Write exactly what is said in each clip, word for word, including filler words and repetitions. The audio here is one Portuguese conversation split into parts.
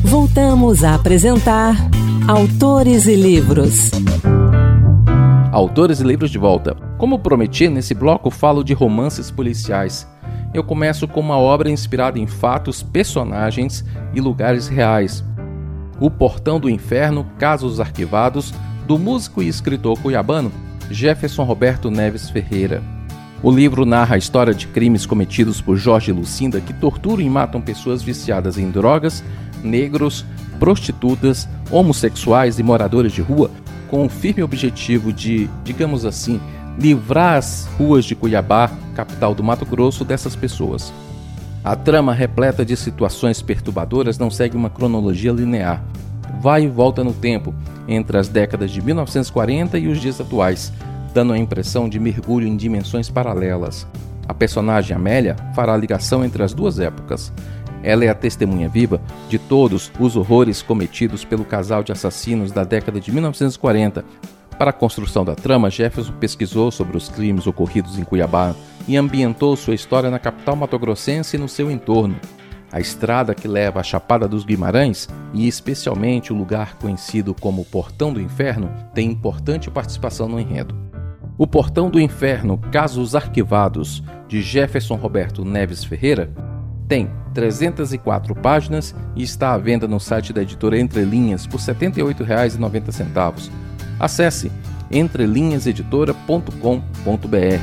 Voltamos a apresentar Autores e Livros. Autores e Livros de volta. Como prometi, nesse bloco falo de romances policiais. Eu começo com uma obra inspirada em fatos, personagens e lugares reais. O Portão do Inferno, Casos Arquivados, do músico e escritor cuiabano Jefferson Roberto Neves Ferreira. O livro narra a história de crimes cometidos por Jorge e Lucinda que torturam e matam pessoas viciadas em drogas, negros, prostitutas, homossexuais e moradores de rua, com o firme objetivo de, digamos assim, livrar as ruas de Cuiabá, capital do Mato Grosso, dessas pessoas. A trama, repleta de situações perturbadoras, não segue uma cronologia linear. Vai e volta no tempo, entre as décadas de mil novecentos e quarenta e os dias atuais, dando a impressão de mergulho em dimensões paralelas. A personagem Amélia fará a ligação entre as duas épocas. Ela é a testemunha viva de todos os horrores cometidos pelo casal de assassinos da década de mil novecentos e quarenta. Para a construção da trama, Jefferson pesquisou sobre os crimes ocorridos em Cuiabá e ambientou sua história na capital matogrossense e no seu entorno. A estrada que leva à Chapada dos Guimarães, e especialmente o lugar conhecido como Portão do Inferno, tem importante participação no enredo. O Portão do Inferno, Casos Arquivados, de Jefferson Roberto Neves Ferreira, tem trezentas e quatro páginas e está à venda no site da editora Entre Linhas por setenta e oito reais e noventa centavos. Acesse entrelinhas editora ponto com ponto b r.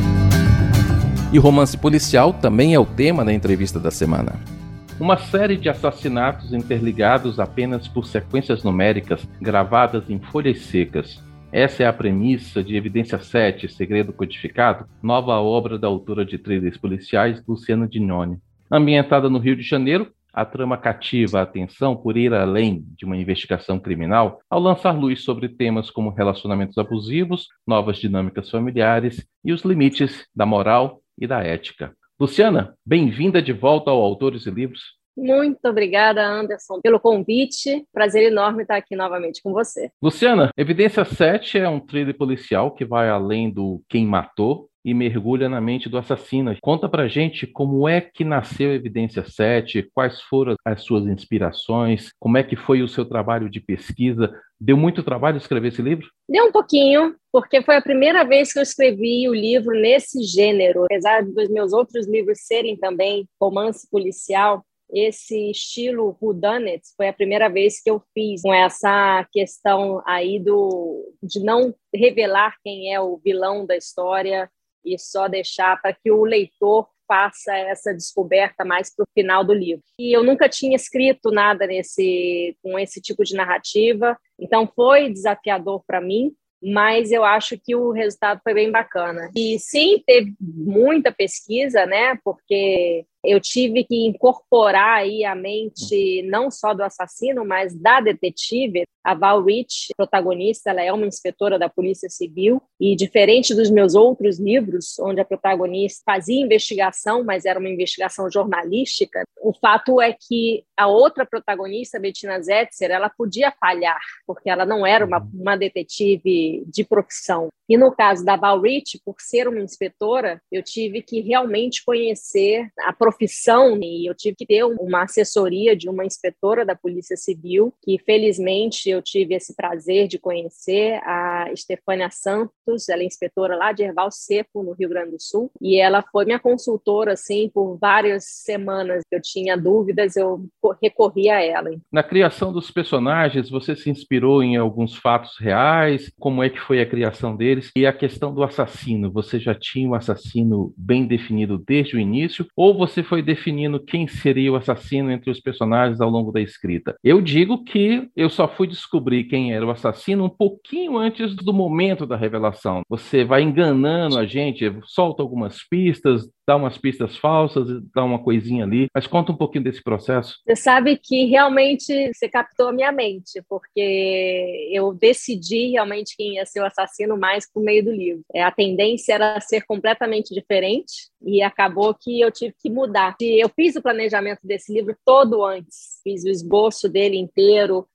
E romance policial também é o tema da entrevista da semana. Uma série de assassinatos interligados apenas por sequências numéricas gravadas em folhas secas. Essa é a premissa de Evidência sete, Segredo Codificado, nova obra da autora de thrillers policiais Luciana Dignone. Ambientada no Rio de Janeiro, a trama cativa a atenção por ir além de uma investigação criminal ao lançar luz sobre temas como relacionamentos abusivos, novas dinâmicas familiares e os limites da moral e da ética. Luciana, bem-vinda de volta ao Autores e Livros. Muito obrigada, Anderson, pelo convite. Prazer enorme estar aqui novamente com você. Luciana, Evidência sete é um thriller policial que vai além do quem matou e mergulha na mente do assassino. Conta pra gente como é que nasceu Evidência sete, quais foram as suas inspirações, como é que foi o seu trabalho de pesquisa. Deu muito trabalho escrever esse livro? Deu um pouquinho, porque foi a primeira vez que eu escrevi o livro nesse gênero. Apesar dos meus outros livros serem também romance policial, esse estilo whodunit foi a primeira vez que eu fiz com essa questão aí do, de não revelar quem é o vilão da história e só deixar para que o leitor faça essa descoberta mais para o final do livro. E eu nunca tinha escrito nada nesse, com esse tipo de narrativa, então foi desafiador para mim, mas eu acho que o resultado foi bem bacana. E sim, teve muita pesquisa, né? Porque eu tive que incorporar aí a mente não só do assassino, mas da detetive. A Val Rich, protagonista, ela é uma inspetora da Polícia Civil e, diferente dos meus outros livros, onde a protagonista fazia investigação, mas era uma investigação jornalística, o fato é que a outra protagonista, Bettina Zetzer, ela podia falhar, porque ela não era uma, uma detetive de profissão. E no caso da Val Rich, por ser uma inspetora, eu tive que realmente conhecer a profissão e eu tive que ter uma assessoria de uma inspetora da Polícia Civil, que felizmente eu tive esse prazer de conhecer, a Estefânia Santos. Ela é inspetora lá de Erval Seco, no Rio Grande do Sul, e ela foi minha consultora assim, por várias semanas. Eu tinha dúvidas, eu recorri a ela. Na criação dos personagens, você se inspirou em alguns fatos reais? Como é que foi a criação deles? E a questão do assassino, você já tinha um assassino bem definido desde o início, ou você foi definindo quem seria o assassino entre os personagens ao longo da escrita? Eu digo que eu só fui descobrir quem era o assassino um pouquinho antes do momento da revelação. Você vai enganando a gente, solta algumas pistas, dá umas pistas falsas, dá uma coisinha ali, mas conta um pouquinho desse processo. Você sabe que realmente você captou a minha mente, porque eu decidi realmente quem ia ser o assassino mais por meio do livro. A tendência era ser completamente diferente e acabou que eu tive que mudar. Eu fiz o planejamento desse livro todo antes, fiz o esboço dele inteiro,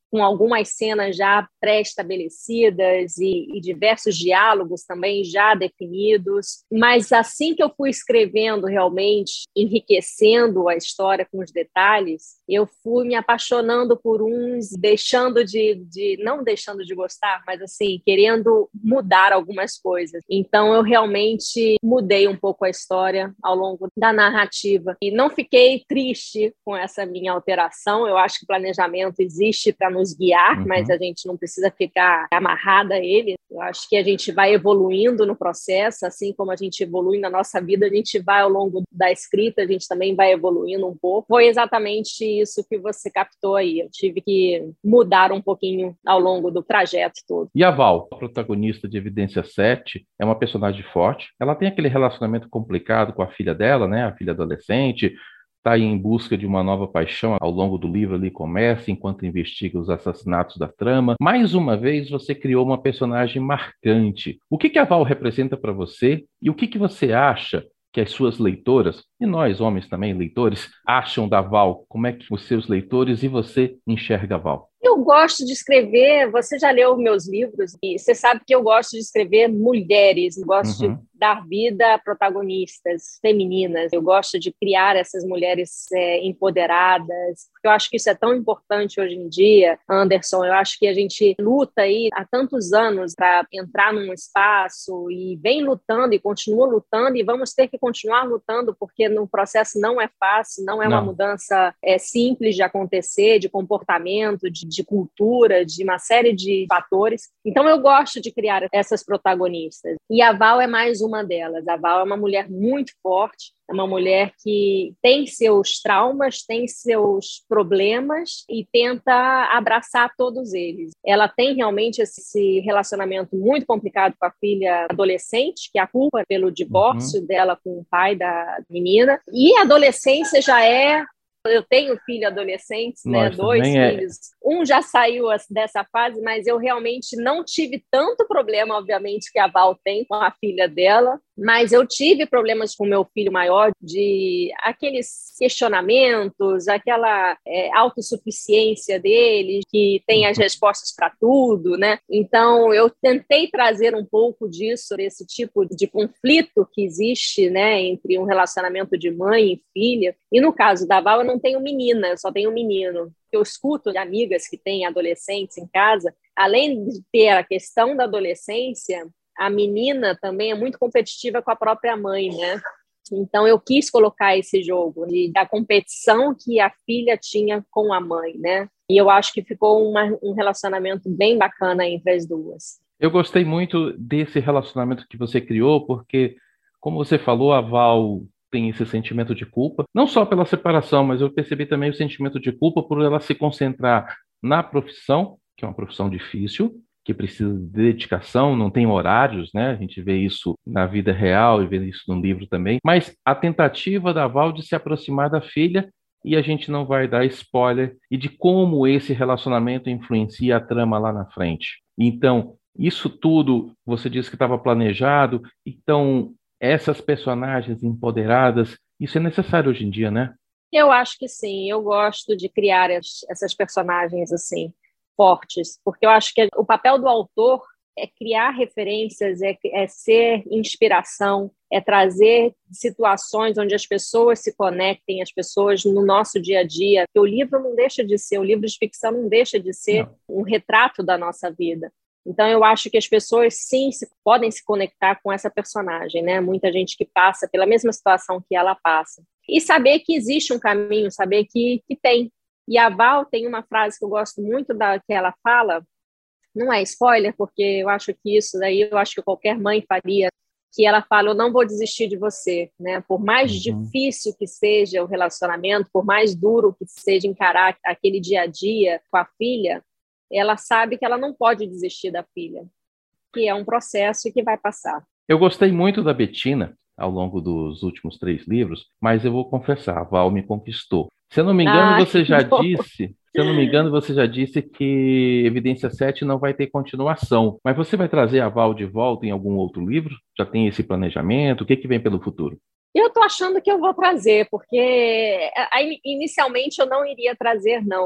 com algumas cenas já pré-estabelecidas e, e diversos diálogos também já definidos. Mas assim que eu fui escrevendo realmente, enriquecendo a história com os detalhes, eu fui me apaixonando por uns, deixando de, de não deixando de gostar, mas assim, querendo mudar algumas coisas. Então eu realmente mudei um pouco a história ao longo da narrativa. E não fiquei triste com essa minha alteração. Eu acho que o planejamento existe para nos guiar, uhum. mas a gente não precisa ficar amarrada a ele. Eu acho que a gente vai evoluindo no processo, assim como a gente evolui na nossa vida, a gente vai ao longo da escrita, a gente também vai evoluindo um pouco. Foi exatamente isso que você captou aí. Eu tive que mudar um pouquinho ao longo do trajeto todo. E a Val, a protagonista de Evidência sete, é uma personagem forte. Ela tem aquele relacionamento complicado com a filha dela, né? A filha adolescente, está em busca de uma nova paixão. Ao longo do livro ali começa, enquanto investiga os assassinatos da trama. Mais uma vez, você criou uma personagem marcante. O que, que a Val representa para você e o que, que você acha que as suas leitoras, e nós, homens também, leitores, acham da Val? Como é que os seus leitores e você enxerga a Val? Eu gosto de escrever, você já leu meus livros, e você sabe que eu gosto de escrever mulheres, gosto uhum. de dar vida a protagonistas femininas, eu gosto de criar essas mulheres é, empoderadas, porque eu acho que isso é tão importante hoje em dia, Anderson. Eu acho que a gente luta aí há tantos anos para entrar num espaço e vem lutando e continua lutando, e vamos ter que continuar lutando, porque no processo não é fácil, não é não. uma mudança é, simples de acontecer, de comportamento, de de cultura, de uma série de fatores. Então eu gosto de criar essas protagonistas. E a Val é mais uma delas. A Val é uma mulher muito forte, é uma mulher que tem seus traumas, tem seus problemas e tenta abraçar todos eles. Ela tem realmente esse relacionamento muito complicado com a filha adolescente, que é a culpa pelo divórcio uhum. dela com o pai da menina. E a adolescência já é... Eu tenho filhos adolescentes, né? Dois filhos. É. Um já saiu dessa fase, mas eu realmente não tive tanto problema, obviamente, que a Val tem com a filha dela, mas eu tive problemas com o meu filho maior, de aqueles questionamentos, aquela é, autossuficiência dele, que tem as respostas para tudo, né? Então, eu tentei trazer um pouco disso, desse tipo de conflito que existe, né, entre um relacionamento de mãe e filha. E no caso da Val, eu não tenho menina, eu só tenho menino. Eu escuto de amigas que têm adolescentes em casa, além de ter a questão da adolescência, a menina também é muito competitiva com a própria mãe, né? Então, eu quis colocar esse jogo de, da competição que a filha tinha com a mãe, né? E eu acho que ficou uma, um relacionamento bem bacana entre as duas. Eu gostei muito desse relacionamento que você criou, porque, como você falou, a Val tem esse sentimento de culpa, não só pela separação, mas eu percebi também o sentimento de culpa por ela se concentrar na profissão, que é uma profissão difícil, que precisa de dedicação, não tem horários, né? A gente vê isso na vida real e vê isso no livro também, mas a tentativa da Val de se aproximar da filha, e a gente não vai dar spoiler, e de como esse relacionamento influencia a trama lá na frente. Então, isso tudo, você disse que estava planejado, então essas personagens empoderadas, isso é necessário hoje em dia, né? Eu acho que sim, eu gosto de criar essas personagens assim, fortes, porque eu acho que o papel do autor é criar referências, é, é ser inspiração, é trazer situações onde as pessoas se conectem, as pessoas no nosso dia a dia. O livro não deixa de ser, o livro de ficção não deixa de ser não. um retrato da nossa vida. Então, eu acho que as pessoas, sim, se, podem se conectar com essa personagem, né? Muita gente que passa pela mesma situação que ela passa. E saber que existe um caminho, saber que, que tem. E a Val tem uma frase que eu gosto muito da que ela fala, não é spoiler, porque eu acho que isso daí, eu acho que qualquer mãe faria, que ela fala, eu não vou desistir de você, né? Por mais uhum. difícil que seja o relacionamento, por mais duro que seja encarar aquele dia a dia com a filha, ela sabe que ela não pode desistir da filha, que é um processo e que vai passar. Eu gostei muito da Bettina ao longo dos últimos três livros, mas eu vou confessar, a Val me conquistou. Se eu não me engano, Ai, você já bom. disse, se eu não me engano, você já disse que Evidência sete não vai ter continuação. Mas você vai trazer a Val de volta em algum outro livro? Já tem esse planejamento? O que, que vem pelo futuro? Eu estou achando que eu vou trazer, porque inicialmente eu não iria trazer, não.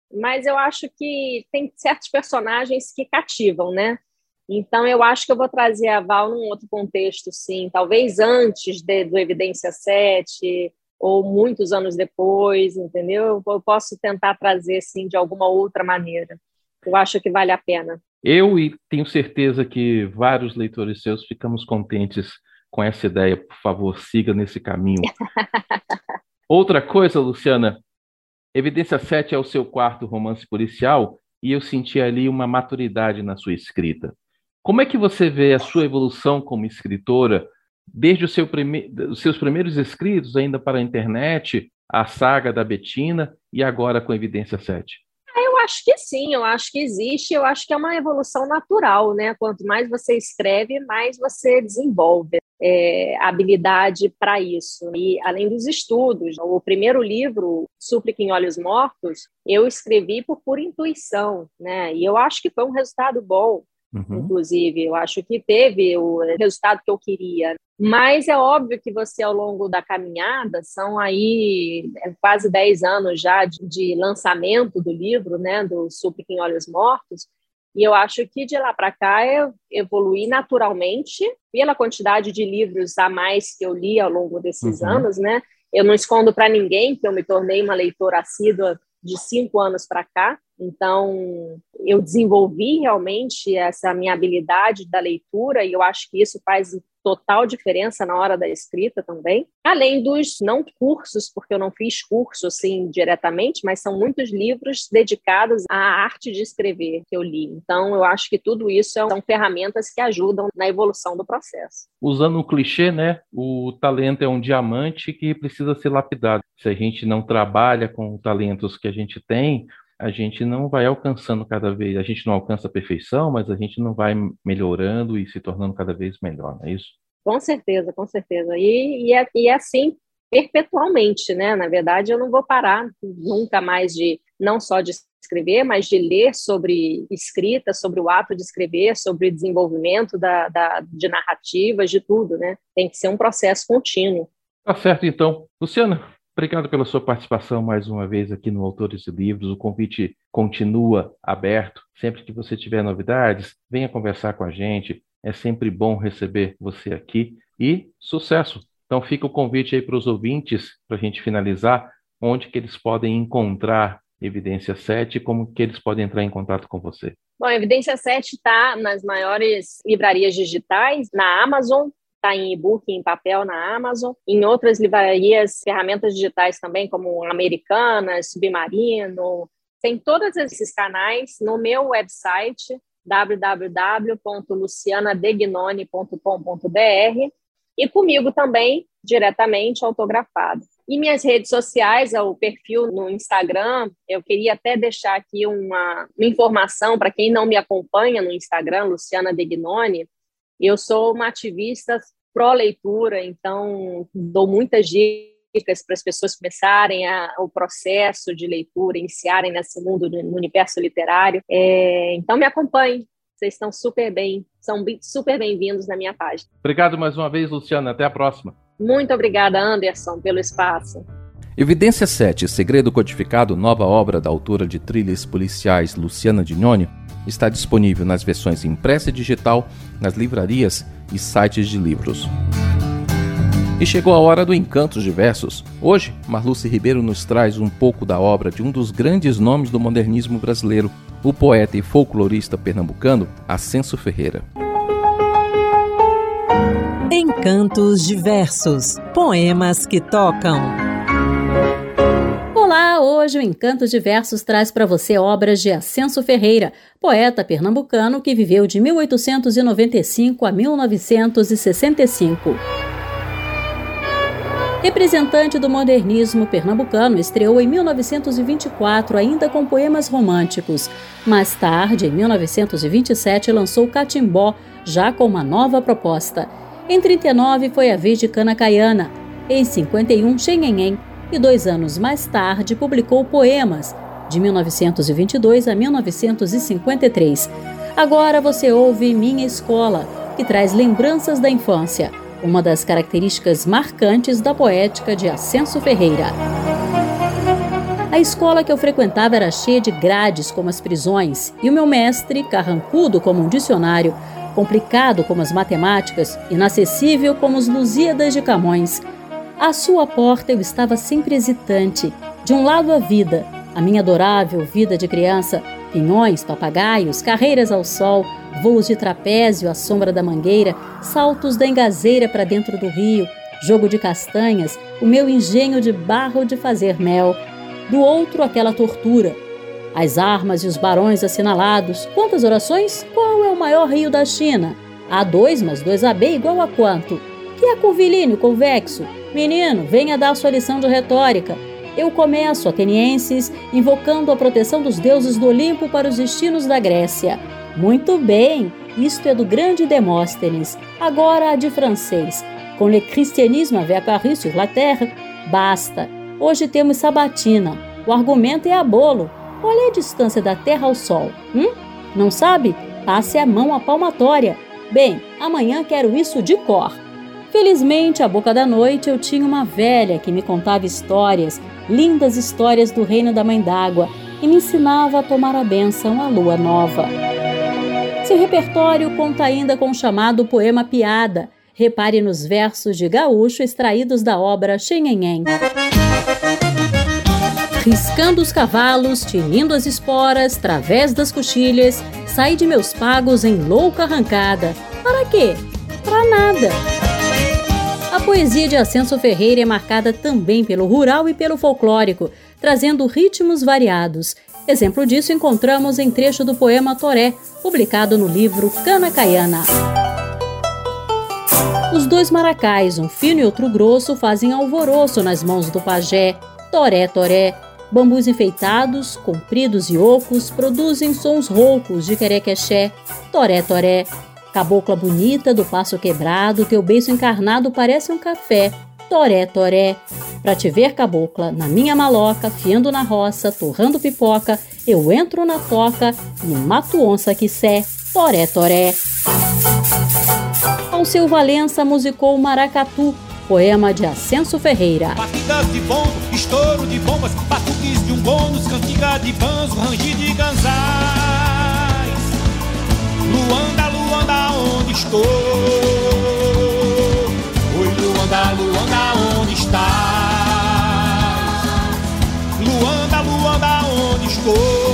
mas eu acho que tem certos personagens que cativam, né? Então, eu acho que eu vou trazer a Val num outro contexto, sim, talvez antes de, do Evidência sete, ou muitos anos depois, entendeu? Eu posso tentar trazer, sim, de alguma outra maneira. Eu acho que vale a pena. Eu e tenho certeza que vários leitores seus ficamos contentes com essa ideia. Por favor, siga nesse caminho. Outra coisa, Luciana, Evidência sete é o seu quarto romance policial e eu senti ali uma maturidade na sua escrita. Como é que você vê a sua evolução como escritora, desde o seu prime... os seus primeiros escritos, ainda para a internet, a saga da Betina e agora com Evidência sete? Eu acho que sim, eu acho que existe, eu acho que é uma evolução natural, né? Quanto mais você escreve, mais você desenvolve é, habilidade para isso. E além dos estudos, o primeiro livro, Súplica em Olhos Mortos, eu escrevi por pura intuição, né? E eu acho que foi um resultado bom. Uhum. Inclusive, eu acho que teve o resultado que eu queria. Mas é óbvio que você, ao longo da caminhada, são aí quase dez anos já de, de lançamento do livro, né, do Súplica em Olhos Mortos, e eu acho que de lá para cá eu evoluí naturalmente, pela quantidade de livros a mais que eu li ao longo desses uhum. anos, né? Eu não escondo para ninguém que eu me tornei uma leitora assídua de cinco anos para cá, então eu desenvolvi realmente essa minha habilidade da leitura e eu acho que isso faz total diferença na hora da escrita também, além dos não cursos, porque eu não fiz curso assim diretamente, mas são muitos livros dedicados à arte de escrever que eu li, então eu acho que tudo isso são ferramentas que ajudam na evolução do processo. Usando um clichê, né, o talento é um diamante que precisa ser lapidado. Se a gente não trabalha com talentos que a gente tem, a gente não vai alcançando cada vez, a gente não alcança a perfeição, mas a gente não vai melhorando e se tornando cada vez melhor, não é isso? Com certeza, com certeza. E, e, é, e é assim perpetualmente, né? Na verdade, eu não vou parar nunca mais de, não só de escrever, mas de ler sobre escrita, sobre o ato de escrever, sobre desenvolvimento da, da, de narrativas, de tudo, né? Tem que ser um processo contínuo. Tá certo, então. Luciana, obrigado pela sua participação mais uma vez aqui no Autores e Livros. O convite continua aberto. Sempre que você tiver novidades, venha conversar com a gente. É sempre bom receber você aqui. E sucesso! Então fica o convite aí para os ouvintes, para a gente finalizar, onde que eles podem encontrar Evidência sete e como que eles podem entrar em contato com você. Bom, Evidência sete está nas maiores livrarias digitais, na Amazon, está em e-book, em papel na Amazon, em outras livrarias, ferramentas digitais também, como Americanas, Submarino, tem todos esses canais no meu website, w w w ponto luciana degnoni ponto com ponto b r, e comigo também, diretamente autografado. E minhas redes sociais, o perfil no Instagram, eu queria até deixar aqui uma, uma informação para quem não me acompanha no Instagram, Luciana Degnoni. Eu sou uma ativista pró-leitura, então dou muitas dicas para as pessoas começarem a, o processo de leitura, iniciarem nesse mundo, no universo literário. É, então me acompanhem, vocês estão super bem, são super bem-vindos na minha página. Obrigado mais uma vez, Luciana, até a próxima. Muito obrigada, Anderson, pelo espaço. Evidência sete, Segredo Codificado, nova obra da autora de thrillers policiais Luciana Degnoni, está disponível nas versões impressa e digital, nas livrarias e sites de livros. E chegou a hora do Encantos Diversos. Hoje, Marluce Ribeiro nos traz um pouco da obra de um dos grandes nomes do modernismo brasileiro, o poeta e folclorista pernambucano Ascenso Ferreira. Encantos Diversos, poemas que tocam. Olá, hoje o Encantos Diversos traz para você obras de Ascenso Ferreira, poeta pernambucano que viveu de mil oitocentos e noventa e cinco a mil novecentos e sessenta e cinco. Representante do modernismo pernambucano, estreou em mil novecentos e vinte e quatro ainda com poemas românticos. Mais tarde, em mil novecentos e vinte e sete, lançou Catimbó, já com uma nova proposta. Em trinta e nove foi a vez de Cana Caiana. Em cinquenta e um, Xenhenhen. E dois anos mais tarde publicou Poemas, de mil novecentos e vinte e dois a mil novecentos e cinquenta e três. Agora você ouve Minha Escola, que traz lembranças da infância, uma das características marcantes da poética de Ascenso Ferreira. A escola que eu frequentava era cheia de grades como as prisões, e o meu mestre, carrancudo como um dicionário, complicado como as matemáticas, inacessível como os Lusíadas de Camões. À sua porta eu estava sempre hesitante. De um lado a vida, a minha adorável vida de criança, pinhões, papagaios, carreiras ao sol, voos de trapézio à sombra da mangueira, saltos da engazeira para dentro do rio, jogo de castanhas, o meu engenho de barro de fazer mel. Do outro, aquela tortura. As armas e os barões assinalados. Quantas orações? Qual é o maior rio da China? A dois mais dois A B igual a quanto? Que é curvilíneo convexo? Menino, venha dar sua lição de retórica. Eu começo, atenienses, invocando a proteção dos deuses do Olimpo para os destinos da Grécia. Muito bem, isto é do grande Demóstenes. Agora a de francês. Com le christianisme avec Paris sur la terre. Basta. Hoje temos sabatina. O argumento é abolo. Qual é a distância da Terra ao Sol? Hum? Não sabe? Passe a mão à palmatória. Bem, amanhã quero isso de cor. Felizmente, à boca da noite, eu tinha uma velha que me contava histórias, lindas histórias do reino da Mãe d'Água, e me ensinava a tomar a bênção à lua nova. Seu repertório conta ainda com o chamado poema piada. Repare nos versos de Gaúcho extraídos da obra Xenhenhen. Riscando os cavalos, tinindo as esporas, través das coxilhas, saí de meus pagos em louca arrancada. Para quê? Para nada. A poesia de Ascenso Ferreira é marcada também pelo rural e pelo folclórico, trazendo ritmos variados. Exemplo disso encontramos em trecho do poema Toré, publicado no livro Cana Caiana. Os dois maracais, um fino e outro grosso, fazem alvoroço nas mãos do pajé. Toré, toré. Bambus enfeitados, compridos e ocos, produzem sons roucos de querequexé. Toré, toré. Cabocla bonita do passo quebrado, teu beiço encarnado parece um café. Toré, toré. Pra te ver, cabocla, na minha maloca, fiando na roça, torrando pipoca, eu entro na toca e mato onça que sé. Toré, toré. Alceu Valença musicou Maracatu, poema de Ascenso Ferreira. Batidas de bombo, estouro de bombas, batuques de um bônus, cantiga de banzo, rangi de ganzais. Luanda, Luanda, onde estou? Oi, Luanda, Luanda, onde estás? Luanda, Luanda, onde estou?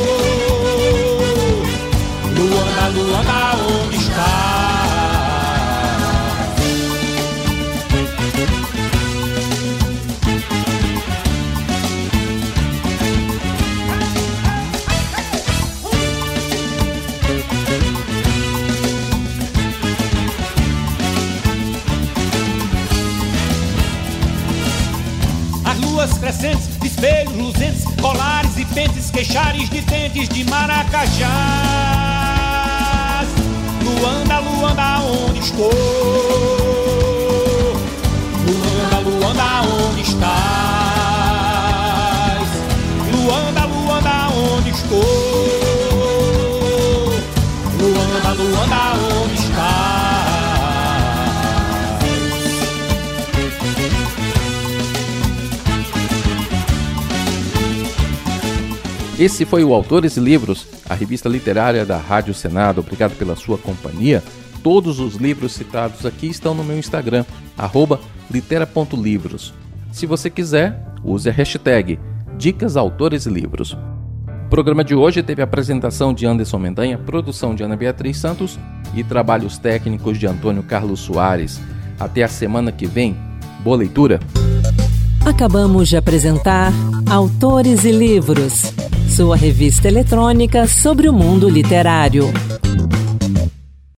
Luanda, Luanda, onde estás? Luas crescentes, espelhos luzentes, colares e pentes, queixares de dentes de maracajás. Luanda, Luanda, onde estou? Luanda, Luanda, onde estás? Luanda, Luanda, onde estou? Luanda, Luanda, onde estás? Esse foi o Autores e Livros, a revista literária da Rádio Senado. Obrigado pela sua companhia. Todos os livros citados aqui estão no meu Instagram, arroba litera ponto livros. Se você quiser, use a hashtag Dicas Autores e Livros. O programa de hoje teve a apresentação de Anderson Mendanha, produção de Ana Beatriz Santos e trabalhos técnicos de Antônio Carlos Soares. Até a semana que vem. Boa leitura! Acabamos de apresentar Autores e Livros, sua revista eletrônica sobre o mundo literário.